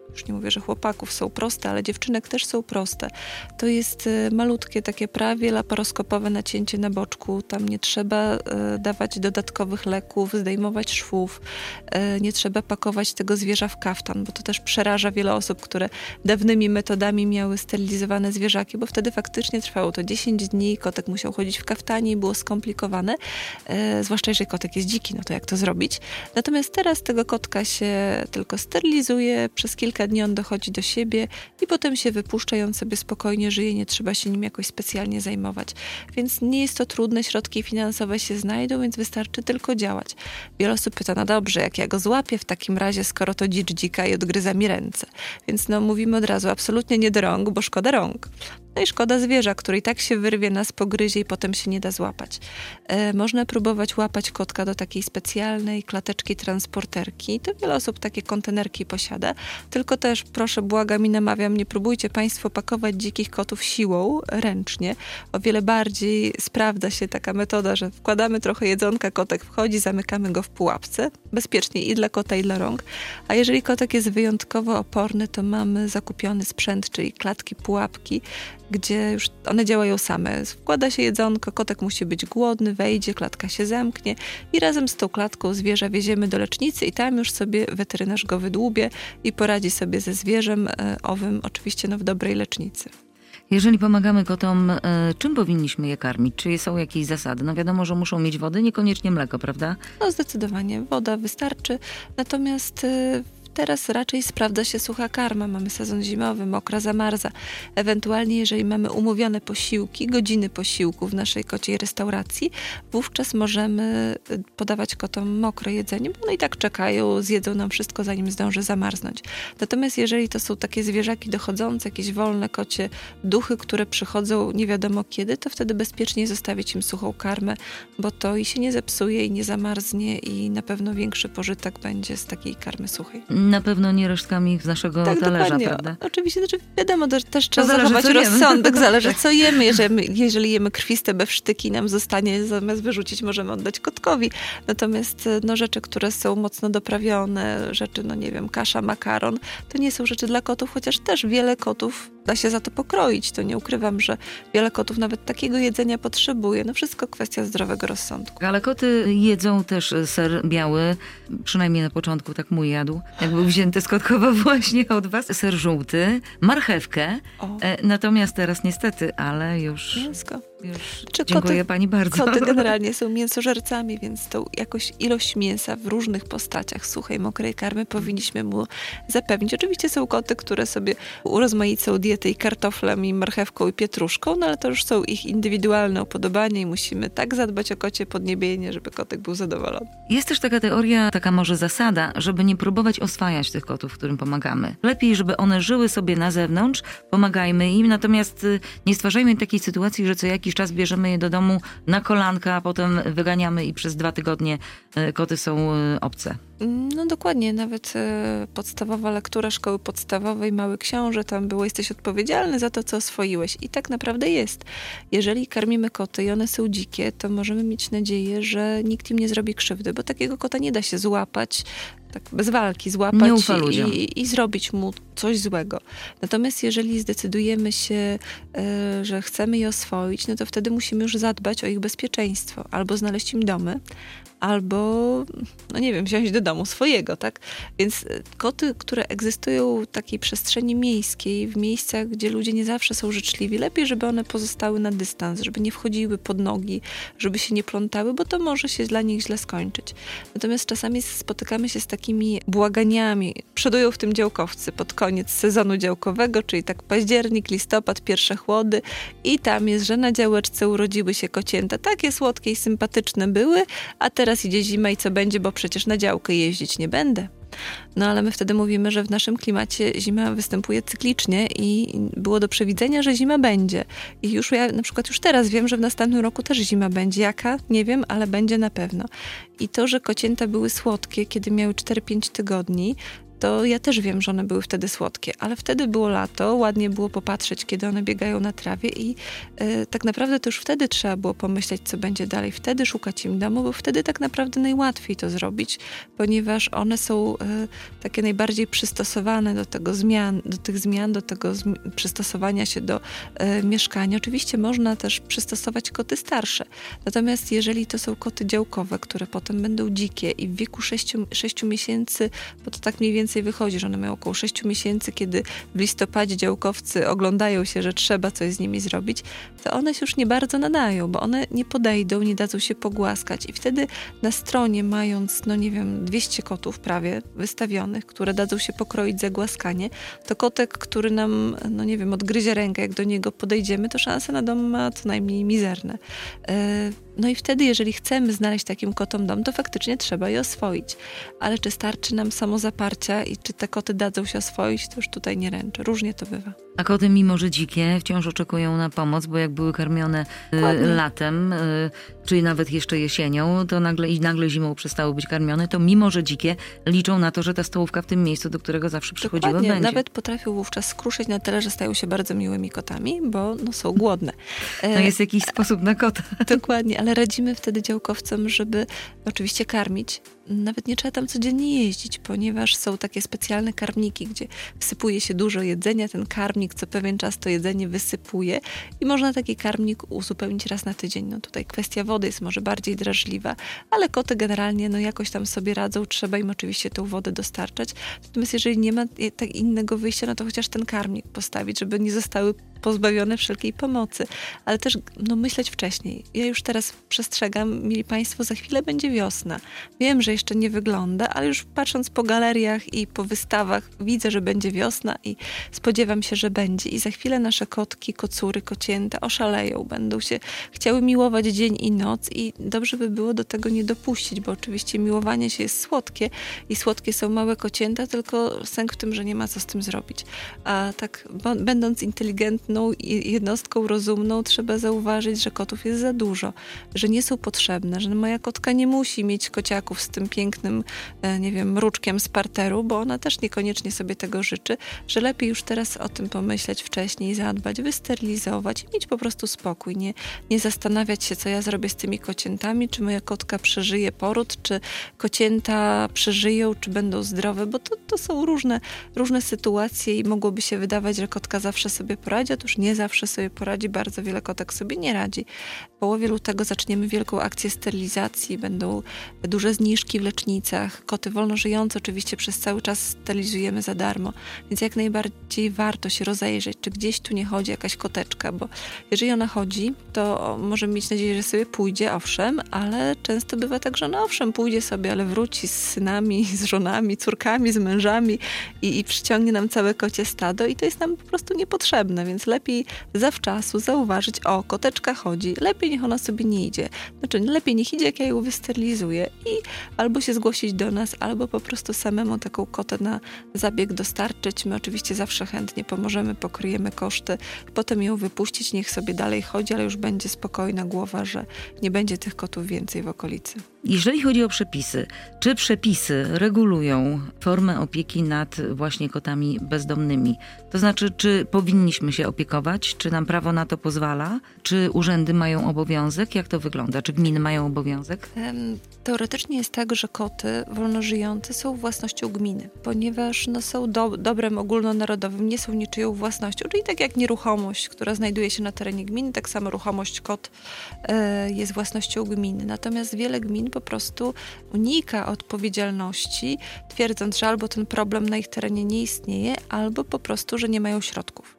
już nie mówię, że chłopaków są proste, ale dziewczynek też są proste. To jest malutkie, takie prawie laparoskopowe nacięcie na boczku. Tam nie trzeba dawać dodatkowych leków, zdejmować szwów, nie trzeba pakować tego zwierza w kaftan, bo to też przeraża wiele osób, które dawnymi metodami miały sterylizowane zwierzaki, bo wtedy faktycznie trwało to dziesięć dni, kotek musiał chodzić w kaftanie i było skomplikowane, e, zwłaszcza jeżeli kotek jest dziki, no to jak to zrobić? Natomiast teraz tego kotka się tylko sterylizuje, przez kilka dni on dochodzi do siebie i potem się wypuszcza i on sobie spokojnie żyje, nie trzeba się nim jakoś specjalnie zajmować. Więc nie jest to trudne, środki finansowe się znajdą, więc wystarczy tylko działać. Wiele osób pyta, no dobrze, jak ja go złapię w takim razie, skoro to dzicz dzika i odgryza mi ręce. Więc no mówimy od razu, absolutnie nie do rąk, bo szkoda rąk. No i szkoda zwierza, który i tak się wyrwie, nas pogryzie i potem się nie da złapać. E, można próbować łapać kotka do takiej specjalnej klateczki transporterki. To wiele osób takie kontenerki posiada. Tylko też proszę, błagam i namawiam, nie próbujcie Państwo pakować dzikich kotów siłą, ręcznie. O wiele bardziej sprawdza się taka metoda, że wkładamy trochę jedzonka, kotek wchodzi, zamykamy go w pułapce. Bezpiecznie i dla kota, i dla rąk. A jeżeli kotek jest wyjątkowo oporny, to mamy zakupiony sprzęt, czyli klatki, pułapki, gdzie już one działają same. Wkłada się jedzonko, kotek musi być głodny, wejdzie, klatka się zamknie i razem z tą klatką zwierzę wieziemy do lecznicy i tam już sobie weterynarz go wydłubie i poradzi sobie ze zwierzem owym, oczywiście no w dobrej lecznicy. Jeżeli pomagamy kotom, czym powinniśmy je karmić? Czy są jakieś zasady? No wiadomo, że muszą mieć wody, niekoniecznie mleko, prawda? No zdecydowanie, woda wystarczy, natomiast teraz raczej sprawdza się sucha karma. Mamy sezon zimowy, mokra zamarza. Ewentualnie, jeżeli mamy umówione posiłki, godziny posiłku w naszej kociej restauracji, wówczas możemy podawać kotom mokre jedzenie, bo one i tak czekają, zjedzą nam wszystko, zanim zdąży zamarznąć. Natomiast jeżeli to są takie zwierzaki dochodzące, jakieś wolne kocie duchy, które przychodzą nie wiadomo kiedy, to wtedy bezpiecznie zostawić im suchą karmę, bo to i się nie zepsuje, i nie zamarznie, i na pewno większy pożytek będzie z takiej karmy suchej. Na pewno nie resztkami z naszego tak, talerza, dokładnie. Prawda? Oczywiście, znaczy wiadomo, też, też trzeba zależy, zachować co rozsądek, zależy co jemy. Jeżeli, jeżeli jemy krwiste bewsztyki, nam zostanie, zamiast wyrzucić, możemy oddać kotkowi. Natomiast no, rzeczy, które są mocno doprawione, rzeczy, no nie wiem, kasza, makaron, to nie są rzeczy dla kotów, chociaż też wiele kotów da się za to pokroić. To nie ukrywam, że wiele kotów nawet takiego jedzenia potrzebuje. No wszystko kwestia zdrowego rozsądku. Ale koty jedzą też ser biały, przynajmniej na początku tak mój jadł, jak był wzięty z Kotkowa właśnie od was. Ser żółty, marchewkę, e, natomiast teraz niestety, ale już... Mięsko. Już Czy dziękuję koty, pani bardzo. Koty generalnie są mięsożercami, więc tą jakoś ilość mięsa w różnych postaciach suchej, mokrej karmy powinniśmy mu zapewnić. Oczywiście są koty, które sobie urozmaicą dietę i kartoflem, i marchewką, i pietruszką, no ale to już są ich indywidualne upodobania i musimy tak zadbać o kocie podniebienie, żeby kotek był zadowolony. Jest też taka teoria, taka może zasada, żeby nie próbować oswajać tych kotów, którym pomagamy. Lepiej, żeby one żyły sobie na zewnątrz, pomagajmy im, natomiast nie stwarzajmy takiej sytuacji, że co jakiś czas bierzemy je do domu na kolanka, a potem wyganiamy i przez dwa tygodnie koty są obce. No dokładnie, nawet e, podstawowa lektura szkoły podstawowej, Mały Książę, tam było, jesteś odpowiedzialny za to, co oswoiłeś. I tak naprawdę jest. Jeżeli karmimy koty i one są dzikie, to możemy mieć nadzieję, że nikt im nie zrobi krzywdy, bo takiego kota nie da się złapać, tak bez walki złapać i, i zrobić mu coś złego. Natomiast jeżeli zdecydujemy się, e, że chcemy je oswoić, no to wtedy musimy już zadbać o ich bezpieczeństwo. Albo znaleźć im domy, albo, no nie wiem, wziąć do domu swojego, tak? Więc koty, które egzystują w takiej przestrzeni miejskiej, w miejscach, gdzie ludzie nie zawsze są życzliwi, lepiej, żeby one pozostały na dystans, żeby nie wchodziły pod nogi, żeby się nie plątały, bo to może się dla nich źle skończyć. Natomiast czasami spotykamy się z takimi błaganiami. Przodują w tym działkowcy pod koniec sezonu działkowego, czyli tak październik, listopad, pierwsze chłody i tam jest, że na działeczce urodziły się kocięta. Takie słodkie i sympatyczne były, a teraz Teraz idzie zima i co będzie, bo przecież na działkę jeździć nie będę. No ale my wtedy mówimy, że w naszym klimacie zima występuje cyklicznie i było do przewidzenia, że zima będzie. I już ja na przykład już teraz wiem, że w następnym roku też zima będzie. Jaka? Nie wiem, ale będzie na pewno. I to, że kocięta były słodkie, kiedy miały cztery pięć tygodni, to ja też wiem, że one były wtedy słodkie, ale wtedy było lato, ładnie było popatrzeć, kiedy one biegają na trawie i y, tak naprawdę to już wtedy trzeba było pomyśleć, co będzie dalej. Wtedy szukać im domu, bo wtedy tak naprawdę najłatwiej to zrobić, ponieważ one są y, takie najbardziej przystosowane do tego zmian, do tych zmian, do tego zmi- przystosowania się do y, mieszkania. Oczywiście można też przystosować koty starsze. Natomiast jeżeli to są koty działkowe, które potem będą dzikie i w wieku sześciu miesięcy, bo to tak mniej więcej wychodzi, że one mają około sześciu miesięcy, kiedy w listopadzie działkowcy oglądają się, że trzeba coś z nimi zrobić, to one się już nie bardzo nadają, bo one nie podejdą, nie dadzą się pogłaskać i wtedy na stronie mając, no nie wiem, dwieście kotów prawie wystawionych, które dadzą się pokroić za głaskanie, to kotek, który nam, no nie wiem, odgryzie rękę, jak do niego podejdziemy, to szanse na dom ma co najmniej mizerne. No i wtedy, jeżeli chcemy znaleźć takim kotom dom, to faktycznie trzeba je oswoić. Ale czy starczy nam samozaparcia i czy te koty dadzą się oswoić, to już tutaj nie ręczę. Różnie to bywa. A koty, mimo że dzikie, wciąż oczekują na pomoc, bo jak były karmione y, latem, y, czy nawet jeszcze jesienią, to nagle i nagle zimą przestały być karmione, to mimo że dzikie, liczą na to, że ta stołówka w tym miejscu, do którego zawsze przychodziły, Dokładnie. będzie. Nawet potrafią wówczas skruszyć na tyle, że stają się bardzo miłymi kotami, bo no, są głodne. To jest jakiś sposób na kota. Dokładnie, ale radzimy wtedy działkowcom, żeby oczywiście karmić. Nawet nie trzeba tam codziennie jeździć, ponieważ są takie specjalne karmniki, gdzie wsypuje się dużo jedzenia, ten karmnik co pewien czas to jedzenie wysypuje i można taki karmnik uzupełnić raz na tydzień. No tutaj kwestia wody jest może bardziej drażliwa, ale koty generalnie no jakoś tam sobie radzą, trzeba im oczywiście tą wodę dostarczać. Natomiast jeżeli nie ma tak innego wyjścia, no to chociaż ten karmnik postawić, żeby nie zostały pozbawione wszelkiej pomocy. Ale też no, myśleć wcześniej. Ja już teraz przestrzegam, mieli Państwo, za chwilę będzie wiosna. Wiem, że jeszcze nie wygląda, ale już patrząc po galeriach i po wystawach widzę, że będzie wiosna i spodziewam się, że będzie. I za chwilę nasze kotki, kocury, kocięta oszaleją. Będą się chciały miłować dzień i noc i dobrze by było do tego nie dopuścić, bo oczywiście miłowanie się jest słodkie i słodkie są małe kocięta, tylko sęk w tym, że nie ma co z tym zrobić. A tak będąc inteligentną jednostką rozumną, trzeba zauważyć, że kotów jest za dużo, że nie są potrzebne, że moja kotka nie musi mieć kociaków z tym pięknym, nie wiem, mruczkiem z parteru, bo ona też niekoniecznie sobie tego życzy, że lepiej już teraz o tym pomyśleć wcześniej, zadbać, wysterylizować i mieć po prostu spokój, nie, nie zastanawiać się, co ja zrobię z tymi kociętami, czy moja kotka przeżyje poród, czy kocięta przeżyją, czy będą zdrowe, bo to, to są różne, różne sytuacje i mogłoby się wydawać, że kotka zawsze sobie poradzi, otóż nie zawsze sobie poradzi, bardzo wiele kotek sobie nie radzi. W połowie lutego zaczniemy wielką akcję sterylizacji, będą duże zniżki w lecznicach. Koty wolnożyjące oczywiście przez cały czas sterylizujemy za darmo, więc jak najbardziej warto się rozejrzeć, czy gdzieś tu nie chodzi jakaś koteczka, bo jeżeli ona chodzi, to możemy mieć nadzieję, że sobie pójdzie, owszem, ale często bywa tak, że ona owszem pójdzie sobie, ale wróci z synami, z żonami, córkami, z mężami i, i przyciągnie nam całe kocie stado i to jest nam po prostu niepotrzebne, więc lepiej zawczasu zauważyć, o, koteczka chodzi, lepiej niech ona sobie nie idzie. Znaczy, lepiej niech idzie, jak ja ją wysterylizuję i albo się zgłosić do nas, albo po prostu samemu taką kotę na zabieg dostarczyć. My oczywiście zawsze chętnie pomożemy, pokryjemy koszty, potem ją wypuścić, niech sobie dalej chodzi, ale już będzie spokojna głowa, że nie będzie tych kotów więcej w okolicy. Jeżeli chodzi o przepisy, czy przepisy regulują formę opieki nad właśnie kotami bezdomnymi? To znaczy, czy powinniśmy się opiekować? Czy nam prawo na to pozwala? Czy urzędy mają obowiązek? Jak to wygląda? Czy gminy mają obowiązek? Teoretycznie jest tak, że koty wolnożyjące są własnością gminy, ponieważ no, są do, dobrem ogólnonarodowym, nie są niczyją własnością. Czyli tak jak nieruchomość, która znajduje się na terenie gminy, tak samo ruchomość kot y, jest własnością gminy. Natomiast wiele gmin po prostu unika odpowiedzialności, twierdząc, że albo ten problem na ich terenie nie istnieje, albo po prostu, że nie mają środków.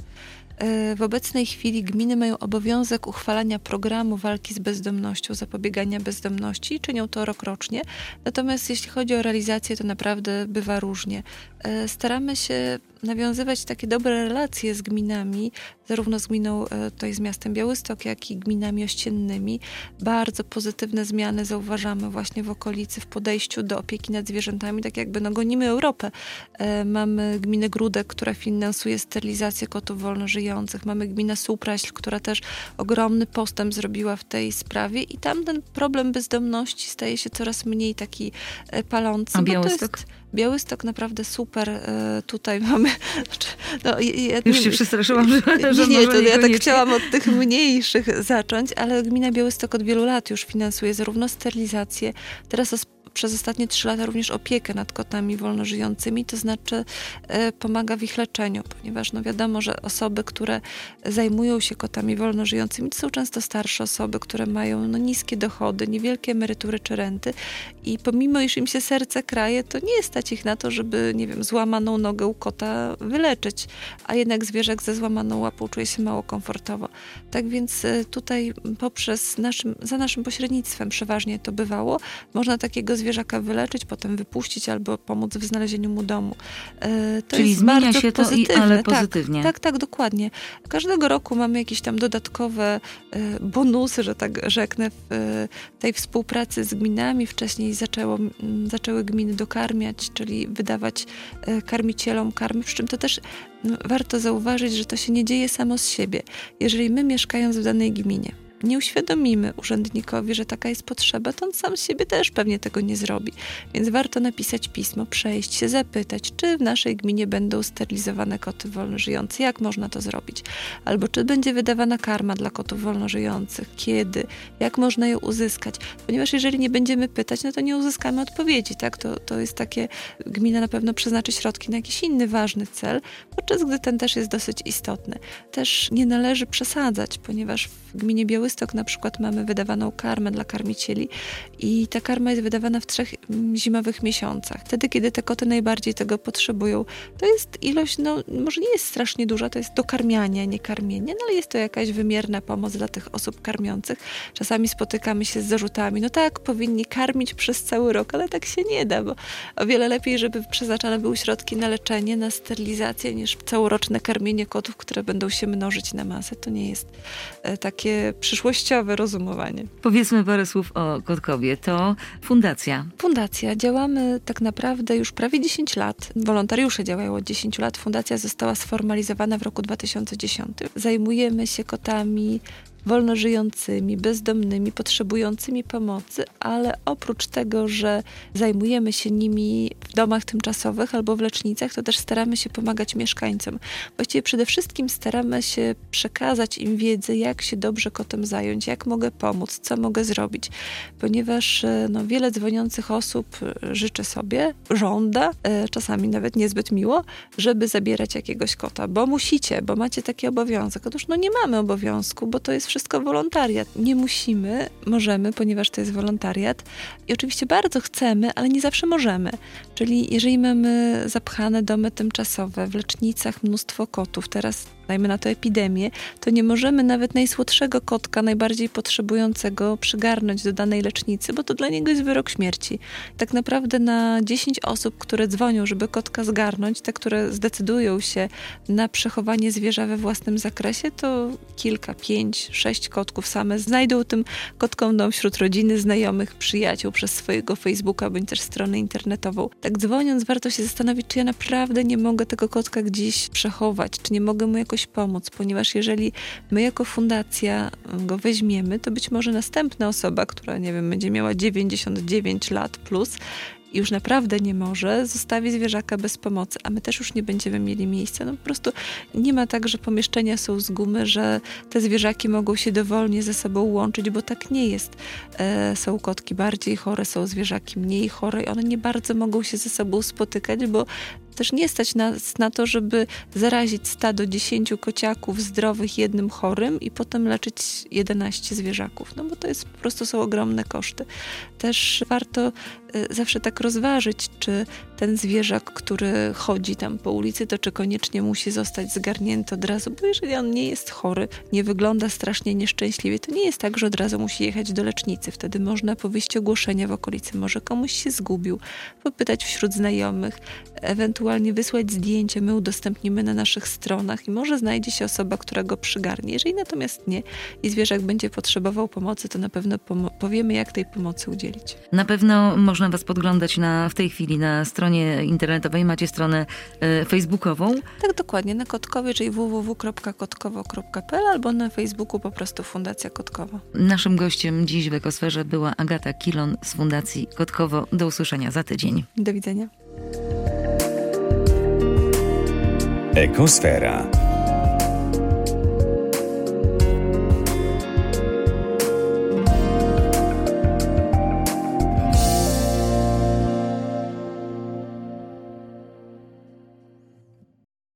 W obecnej chwili gminy mają obowiązek uchwalania programu walki z bezdomnością, zapobiegania bezdomności i czynią to rokrocznie. Natomiast jeśli chodzi o realizację, to naprawdę bywa różnie. Staramy się nawiązywać takie dobre relacje z gminami, zarówno z gminą, tutaj z miastem Białystok, jak i gminami ościennymi. Bardzo pozytywne zmiany zauważamy właśnie w okolicy, w podejściu do opieki nad zwierzętami, tak jakby no, gonimy Europę. Mamy gminę Gródek, która finansuje sterylizację kotów wolnożyjących. Mamy gminę Supraśl, która też ogromny postęp zrobiła w tej sprawie i tam ten problem bezdomności staje się coraz mniej taki palący. A Białystok? Białystok naprawdę super. E, tutaj mamy... No, ja, Już się przestraszyłam, że, że nie, nie, może to ja tak nie chciałam od tych mniejszych zacząć, ale gmina Białystok od wielu lat już finansuje zarówno sterylizację, teraz os- przez ostatnie trzy lata również opiekę nad kotami wolnożyjącymi, to znaczy e, pomaga w ich leczeniu, ponieważ no wiadomo, że osoby, które zajmują się kotami wolnożyjącymi, to są często starsze osoby, które mają no, niskie dochody, niewielkie emerytury czy renty i pomimo, iż im się serce kraje, to nie stać ich na to, żeby, nie wiem, złamaną nogę u kota wyleczyć, a jednak zwierzak ze złamaną łapą czuje się mało komfortowo. Tak więc e, tutaj poprzez naszym, za naszym pośrednictwem przeważnie to bywało, można takiego zwierzaka wyleczyć, potem wypuścić albo pomóc w znalezieniu mu domu. E, to Czyli jest zmienia bardzo się to, pozytywne. i, ale tak, pozytywnie. Tak, tak, dokładnie. Każdego roku mamy jakieś tam dodatkowe e, bonusy, że tak rzeknę, w e, tej współpracy z gminami. Wcześniej zaczęło, m, zaczęły gminy dokarmiać, czyli wydawać e, karmicielom karmy, przy czym to też no, warto zauważyć, że to się nie dzieje samo z siebie. Jeżeli my mieszkając w danej gminie nie uświadomimy urzędnikowi, że taka jest potrzeba, to on sam z siebie też pewnie tego nie zrobi. Więc warto napisać pismo, przejść się, zapytać, czy w naszej gminie będą sterylizowane koty wolnożyjące, jak można to zrobić. Albo czy będzie wydawana karma dla kotów wolnożyjących, kiedy, jak można ją uzyskać. Ponieważ jeżeli nie będziemy pytać, no to nie uzyskamy odpowiedzi. Tak? To, to jest takie, gmina na pewno przeznaczy środki na jakiś inny ważny cel, podczas gdy ten też jest dosyć istotny. Też nie należy przesadzać, ponieważ w gminie Białystok na przykład mamy wydawaną karmę dla karmicieli i ta karma jest wydawana w trzech zimowych miesiącach. Wtedy, kiedy te koty najbardziej tego potrzebują. To jest ilość, no może nie jest strasznie duża, to jest dokarmianie, nie karmienie, no ale jest to jakaś wymierna pomoc dla tych osób karmiących. Czasami spotykamy się z zarzutami, no tak, powinni karmić przez cały rok, ale tak się nie da, bo o wiele lepiej, żeby przeznaczane były środki na leczenie, na sterylizację, niż całoroczne karmienie kotów, które będą się mnożyć na masę. To nie jest e, takie przyszłościowe rozumowanie. Powiedzmy parę słów o Kotkowie. To fundacja. Fundacja. Działamy tak naprawdę już prawie dziesięć lat. Wolontariusze działają od dziesięciu lat. Fundacja została sformalizowana w roku dwa tysiące dziesiątym. Zajmujemy się kotami wolnożyjącymi, bezdomnymi, potrzebującymi pomocy, ale oprócz tego, że zajmujemy się nimi w domach tymczasowych albo w lecznicach, to też staramy się pomagać mieszkańcom. Właściwie przede wszystkim staramy się przekazać im wiedzę, jak się dobrze kotem zająć, jak mogę pomóc, co mogę zrobić, ponieważ no, wiele dzwoniących osób życzy sobie, żąda, czasami nawet niezbyt miło, żeby zabierać jakiegoś kota, bo musicie, bo macie taki obowiązek. Otóż no nie mamy obowiązku, bo to jest wszystko wolontariat. Nie musimy, możemy, ponieważ to jest wolontariat i oczywiście bardzo chcemy, ale nie zawsze możemy. Czyli jeżeli mamy zapchane domy tymczasowe, w lecznicach mnóstwo kotów, teraz dajmy na to epidemię, to nie możemy nawet najsłodszego kotka, najbardziej potrzebującego przygarnąć do danej lecznicy, bo to dla niego jest wyrok śmierci. Tak naprawdę na dziesięć osób, które dzwonią, żeby kotka zgarnąć, te, które zdecydują się na przechowanie zwierza we własnym zakresie, to kilka, pięć, sześć kotków same znajdą tym kotkom dom wśród rodziny, znajomych, przyjaciół przez swojego Facebooka, bądź też stronę internetową. Tak dzwoniąc, warto się zastanowić, czy ja naprawdę nie mogę tego kotka gdzieś przechować, czy nie mogę mu jakoś pomóc, ponieważ jeżeli my jako fundacja go weźmiemy, to być może następna osoba, która, nie wiem, będzie miała dziewięćdziesiąt dziewięć lat plus i już naprawdę nie może, zostawi zwierzaka bez pomocy, a my też już nie będziemy mieli miejsca. No po prostu nie ma tak, że pomieszczenia są z gumy, że te zwierzaki mogą się dowolnie ze sobą łączyć, bo tak nie jest. E, są kotki bardziej chore, są zwierzaki mniej chore i one nie bardzo mogą się ze sobą spotykać, bo też nie stać nas na to, żeby zarazić stado dziesięciu kociaków zdrowych jednym chorym i potem leczyć jedenaście zwierzaków. No bo to jest, po prostu są ogromne koszty. Też warto y, zawsze tak rozważyć, czy ten zwierzak, który chodzi tam po ulicy, to czy koniecznie musi zostać zgarnięty od razu, bo jeżeli on nie jest chory, nie wygląda strasznie nieszczęśliwie, to nie jest tak, że od razu musi jechać do lecznicy. Wtedy można po wyjściu ogłoszenia w okolicy, może komuś się zgubił, popytać wśród znajomych, ewentualnie wysłać zdjęcie, my udostępnimy na naszych stronach i może znajdzie się osoba, która go przygarnie. Jeżeli natomiast nie i zwierzak będzie potrzebował pomocy, to na pewno pom- powiemy, jak tej pomocy udzielić. Na pewno można można was podglądać na, w tej chwili na stronie internetowej. Macie stronę e, facebookową. Tak, dokładnie. Na Kotkowie, czyli w w w kropka kotkowo kropka p l albo na Facebooku po prostu Fundacja Kotkowo. Naszym gościem dziś w Ekosferze była Agata Kilon z Fundacji Kotkowo. Do usłyszenia za tydzień. Do widzenia. Ekosfera.